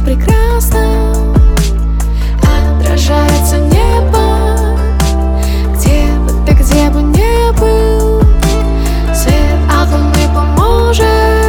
прекрасно отражается небо. Где бы ты, где бы не был, свет от луны поможет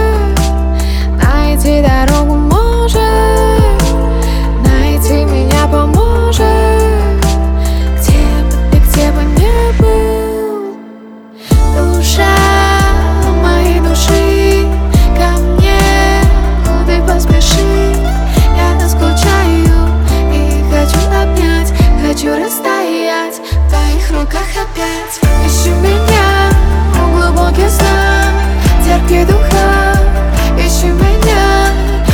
найти дорогу, может найти меня, поможет. Где бы ты, где бы не был, душа моей души, ко мне ты поспеши. Я скучаю и хочу обнять, хочу растаять в твоих руках опять. Ищи меня в глубоких снах, терпких духах. Ищи меня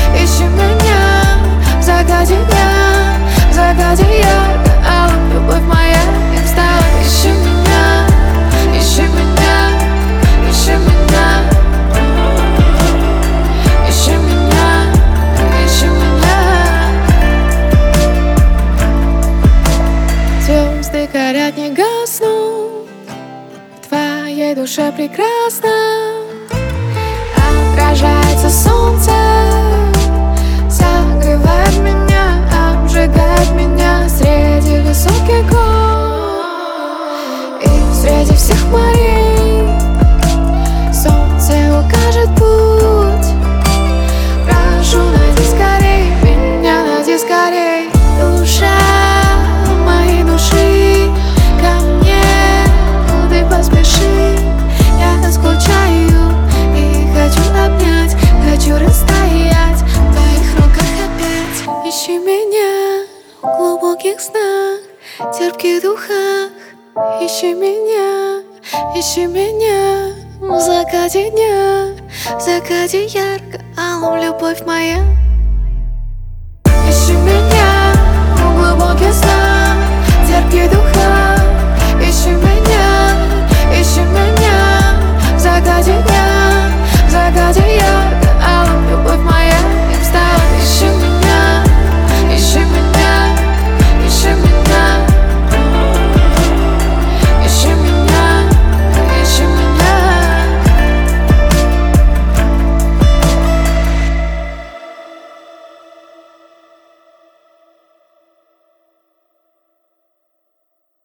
в закате дня, в закате ярко, а любовь моя не встала. Ищи меня, ищи меня, ищи меня, ищи меня, ищи меня. Звезды горят, не гаснут, в твоей душе прекрасно отражается солнце, согревает меня, обжигает меня среди высоких гор и среди всех морей. Солнце укажет путь, прошу, найди скорей меня, найди скорей. Душа моей души, ко мне ты поспеши. Я скучаю и хочу обнять, хочу растаять в твоих руках опять. Ищи меня в глубоких снах, терпких духах. Ищи меня в закате дня, в закате ярко, алым, любовь моя. Ищи меня в глубоких снах, терпких духах.